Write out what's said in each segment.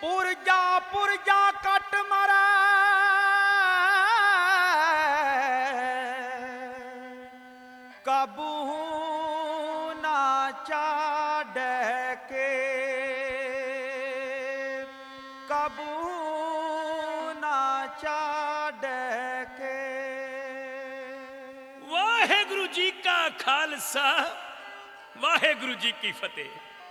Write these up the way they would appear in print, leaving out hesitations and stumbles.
ਪੁਰਜਾ ਪੁਰਜਾ ਕੱਟ ਮਾਰੈ ਕਾਬੂ ਨਾ ਚਾੜੈ ਕੇ ਕਾਬੂ ਨਾ ਚਾੜੈ ਕੇ। ਵਾਹਿਗੁਰੂ ਜੀ ਕਾ ਖਾਲਸਾ ਵਾਹਿਗੁਰੂ ਜੀ ਕੀ ਫਤਿਹ।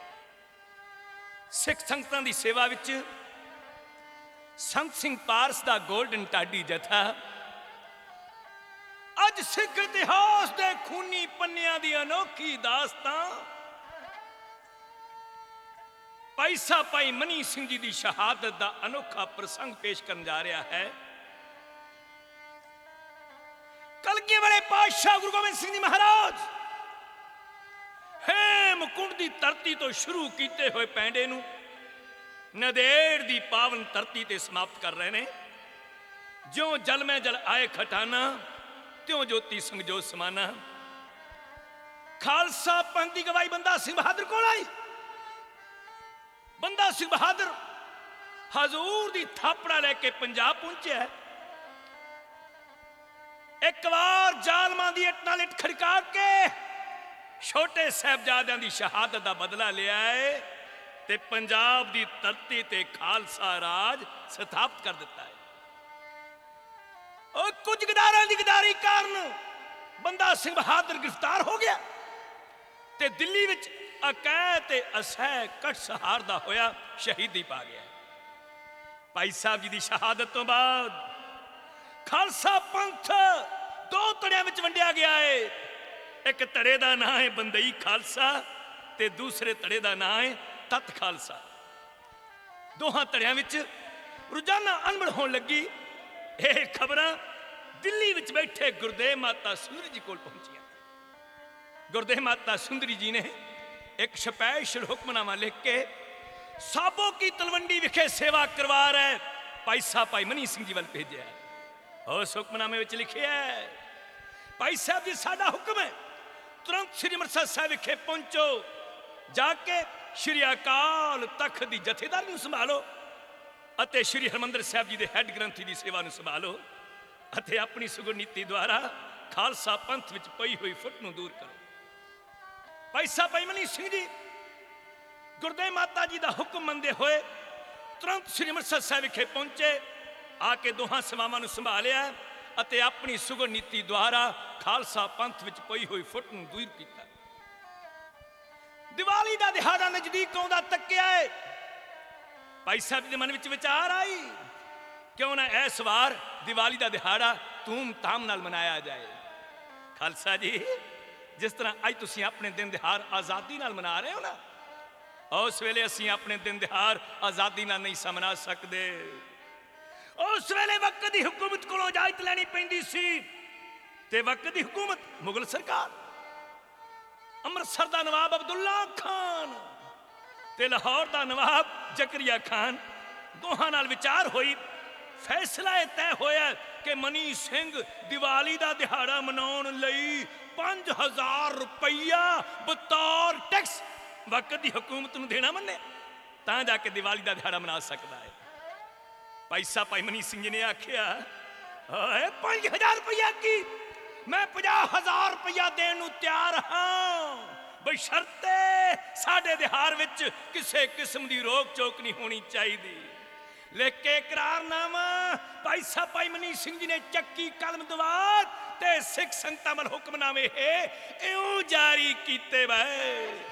ਸਿੱਖ ਸੰਗਤਾਂ ਦੀ ਸੇਵਾ ਵਿੱਚ ਸੰਤ ਸਿੰਘ ਪਾਰਸ ਦਾ ਗੋਲਡਨ ਢਾਡੀ ਜਥਾ ਅੱਜ ਸਿੱਖ ਇਤਿਹਾਸ ਦੇ ਖੂਨੀ ਪੰਨਿਆਂ ਦੀ ਅਨੋਖੀ ਦਾਸਤਾਨ ਭਾਈ ਸਾਹਿਬ ਭਾਈ ਮਨੀ ਸਿੰਘ ਜੀ ਦੀ ਸ਼ਹਾਦਤ ਦਾ ਅਨੋਖਾ ਪ੍ਰਸੰਗ ਪੇਸ਼ ਕਰਨ ਜਾ ਰਿਹਾ ਹੈ। ਕਲਗੀ ਵਾਲੇ ਪਾਤਸ਼ਾਹ ਗੁਰੂ ਗੋਬਿੰਦ ਸਿੰਘ ਜੀ ਮਹਾਰਾਜ ਹੇਮਕੁੰਡ ਦੀ ਧਰਤੀ ਤੋਂ ਸ਼ੁਰੂ ਕੀਤੇ ਹੋਏ ਪੈਂਡੇ ਨੂੰ ਨੰਦੇੜ ਦੀ ਪਾਵਨ ਧਰਤੀ ਤੇ ਸਮਾਪਤ ਕਰ ਰਹੇ ਨੇ। ਜਿਉਂ ਜਲ ਮੈਂ ਜਲ ਆਏ ਖਟਾਨਾ ਤਿਉਂ ਜੋਤੀ ਸੰਜੋਤ ਸਮਾਨਾ। ਖਾਲਸਾ ਪੰਥ ਦੀ ਗਵਾਹੀ ਬੰਦਾ ਸਿੰਘ ਬਹਾਦਰ ਕੋਲ ਆਈ। ਬੰਦਾ ਸਿੰਘ ਬਹਾਦਰ ਹਜ਼ੂਰ ਦੀ ਥਾਪੜਾ ਲੈ ਕੇ ਪੰਜਾਬ ਪਹੁੰਚਿਆ। ਇੱਕ ਵਾਰ ਜ਼ਾਲਮਾਂ ਦੀ ਇੱਟ ਨਾਲ ਇੱਟ ਖੜਕਾ ਕੇ ਛੋਟੇ ਸਾਹਿਬਜ਼ਾਦਿਆਂ ਦੀ ਸ਼ਹਾਦਤ ਦਾ ਬਦਲਾ ਲਿਆ ਹੈ ਤੇ ਪੰਜਾਬ ਦੀ ਧਰਤੀ ਤੇ ਖਾਲਸਾ ਰਾਜ ਸਥਾਪਿਤ ਕਰ ਦਿੱਤਾ ਹੈ। ਉਹ ਕੁਝ ਗਦਾਰਾਂ ਦੀ ਗਦਾਰੀ ਕਾਰਨ ਬੰਦਾ ਸਿੰਘ ਬਹਾਦਰ ਗ੍ਰਿਫਤਾਰ ਹੋ ਗਿਆ ਤੇ ਦਿੱਲੀ ਵਿੱਚ ਅਕੈ ਤੇ ਅਸਹਿ ਕਟ ਸਹਾਰਦਾ ਹੋਇਆ ਸ਼ਹੀਦੀ ਪਾ ਗਿਆ। ਭਾਈ ਸਾਹਿਬ ਜੀ ਦੀ ਸ਼ਹਾਦਤ ਤੋਂ ਬਾਅਦ ਖਾਲਸਾ ਪੰਥ ਦੋ ਧੜਿਆਂ ਵਿੱਚ ਵੰਡਿਆ ਗਿਆ ਹੈ। ਇੱਕ ਧੜੇ ਦਾ ਨਾਂ ਹੈ ਬੰਦਈ ਖਾਲਸਾ ਤੇ ਦੂਸਰੇ ਧੜੇ ਦਾ ਨਾਂ ਹੈ ਤਤ ਖਾਲਸਾ। ਦੋਹਾਂ ਧੜਿਆਂ ਵਿੱਚ ਰੋਜ਼ਾਨਾ ਅਨਬੜ ਹੋਣ ਲੱਗੀ। ਇਹ ਖਬਰਾਂ ਦਿੱਲੀ ਵਿੱਚ ਬੈਠੇ ਗੁਰਦੇਵ ਮਾਤਾ ਸੁੰਦਰੀ ਜੀ ਕੋਲ ਪਹੁੰਚੀਆਂ। ਗੁਰਦੇਵ ਮਾਤਾ ਸੁੰਦਰੀ ਜੀ ਨੇ ਇੱਕ ਸਪੈਸ਼ਲ ਹੁਕਮਨਾਮਾ ਲਿਖ ਕੇ ਸਾਬੋ ਕੀ ਤਲਵੰਡੀ ਵਿਖੇ ਸੇਵਾ ਕਰਵਾ ਰਹੇ ਭਾਈ ਸਾਹਿਬ ਭਾਈ ਮਨੀ ਸਿੰਘ ਜੀ ਵੱਲ ਭੇਜਿਆ। ਉਸ ਹੁਕਮਨਾਮੇ ਵਿੱਚ ਲਿਖਿਆ ਹੈ, ਭਾਈ ਸਾਹਿਬ ਜੀ ਸਾਡਾ ਹੁਕਮ ਹੈ ਤੁਰੰਤ ਸ੍ਰੀ ਅੰਮ੍ਰਿਤਸਰ ਸਾਹਿਬ ਵਿਖੇ ਪਹੁੰਚੋ। ਜਾ ਕੇ ਸ੍ਰੀ ਅਕਾਲ ਤਖਤ ਦੀ ਜਥੇਦਾਰੀ ਨੂੰ ਸੰਭਾਲੋ ਅਤੇ ਸ੍ਰੀ ਹਰਿਮੰਦਰ ਸਾਹਿਬ ਜੀ ਦੇ ਹੈੱਡ ਗ੍ਰੰਥੀ ਦੀ ਸੇਵਾ ਨੂੰ ਸੰਭਾਲੋ ਅਤੇ ਆਪਣੀ ਸੁਗੜ ਨੀਤੀ ਦੁਆਰਾ ਖਾਲਸਾ ਪੰਥ ਵਿੱਚ ਪਈ ਹੋਈ ਫੁੱਟ ਨੂੰ ਦੂਰ ਕਰੋ। ਭਾਈ ਸਾਹਿਬ ਭਾਈ ਮਨੀ ਸਿੰਘ ਜੀ ਗੁਰਦੇਵ ਮਾਤਾ ਜੀ ਦਾ ਹੁਕਮ ਮੰਨਦੇ ਹੋਏ ਤੁਰੰਤ ਸ੍ਰੀ ਅੰਮ੍ਰਿਤਸਰ ਸਾਹਿਬ ਵਿਖੇ ਪਹੁੰਚੇ। ਆ ਕੇ ਦੋਹਾਂ ਸੇਵਾਵਾਂ ਨੂੰ ਸੰਭਾਲਿਆ ਅਤੇ ਆਪਣੀ ਸੁਗੜ ਨੀਤੀ ਦੁਆਰਾ ਖਾਲਸਾ ਪੰਥ ਵਿੱਚ ਪਈ ਹੋਈ ਫੁੱਟ ਨੂੰ ਦੂਰ ਕੀਤਾ। ਦੀਵਾਲੀ ਦਾ ਦਿਹਾੜਾ ਨਜ਼ਦੀਕ ਆਉਂਦਾ ਤੱਕਿਆ ਹੈ। ਭਾਈ ਸਾਹਿਬ ਦੇ ਮਨ ਵਿੱਚ ਵਿਚਾਰ ਆਈ, ਕਿਉਂ ਨਾ ਇਸ ਵਾਰ ਦੀਵਾਲੀ ਦਾ ਦਿਹਾੜਾ ਧੂਮ ਧਾਮ ਨਾਲ ਮਨਾਇਆ ਜਾਏ। ਖਾਲਸਾ ਜੀ ਜਿਸ ਤਰ੍ਹਾਂ ਅੱਜ ਤੁਸੀਂ ਆਪਣੇ ਦਿਨ ਦਿਹਾੜ ਆਜ਼ਾਦੀ ਨਾਲ ਮਨਾ ਰਹੇ ਹੋ ਨਾ, ਉਸ ਵੇਲੇ ਅਸੀਂ ਆਪਣੇ ਦਿਨ ਦਿਹਾੜ ਆਜ਼ਾਦੀ ਨਾਲ ਨਹੀਂ ਮਨਾ ਸਕਦੇ। ਉਸ ਵੇਲੇ ਵਕਤ ਦੀ ਹਕੂਮਤ ਕੋਲੋਂ ਇਜਾਜ਼ਤ ਲੈਣੀ ਪੈਂਦੀ ਸੀ ਤੇ ਵਕਤ ਦੀ ਹਕੂਮਤ ਮੁਗਲ ਸਰਕਾਰ, ਅੰਮ੍ਰਿਤਸਰ ਦਾ ਨਵਾਬ ਅਬਦੁੱਲਾ ਖਾਨ ਤੇ ਲਾਹੌਰ ਦਾ ਨਵਾਬ ਜ਼ਕਰੀਆ ਖਾਨ ਦੋਹਾਂ ਨਾਲ ਵਿਚਾਰ ਹੋਈ। ਫੈਸਲਾ ਇਹ ਤੈਅ ਹੋਇਆ ਕਿ ਮਨੀ ਸਿੰਘ ਦੀਵਾਲੀ ਦਾ ਦਿਹਾੜਾ ਮਨਾਉਣ ਲਈ 5000 ਰੁਪਈਆ ਬਤੌਰ ਟੈਕਸ ਵਕਤ ਦੀ ਹਕੂਮਤ ਨੂੰ ਦੇਣਾ ਮੰਨੇ ਤਾਂ ਜਾ ਕੇ ਦੀਵਾਲੀ ਦਾ ਦਿਹਾੜਾ ਮਨਾ ਸਕਦਾ ਹੈ। ਭਾਈ ਸਾਹਿਬ ਭਾਈ ਮਨੀ ਸਿੰਘ ਜੀ ਨੇ ਆਖਿਆ, ਓਏ 5000 ਰੁਪਈਆ ਕੀ, ਮੈਂ 50000 ਰੁਪਈਆ ਦੇਣ ਨੂੰ ਤਿਆਰ ਹਾਂ, ਬਸ਼ਰਤੇ ਸਾਡੇ ਦਿਹਾੜ ਵਿੱਚ ਕਿਸੇ ਕਿਸਮ ਦੀ ਰੋਕ ਟੋਕ ਨਹੀਂ ਹੋਣੀ ਚਾਹੀਦੀ। ਲਿਖ ਕੇ ਇਕਰਾਰਨਾਮਾ ਭਾਈ ਸਾਹਿਬ ਭਾਈ ਮਨੀ ਸਿੰਘ ਜੀ ਨੇ ਚੱਕੀ ਕਲਮ ਦਵਾਤ ਤੇ ਸਿੱਖ ਸੰਗਤਾਂ ਵੱਲ ਹੁਕਮਨਾਮੇ ਇਉਂ ਜਾਰੀ ਕੀਤੇ ਵੇ।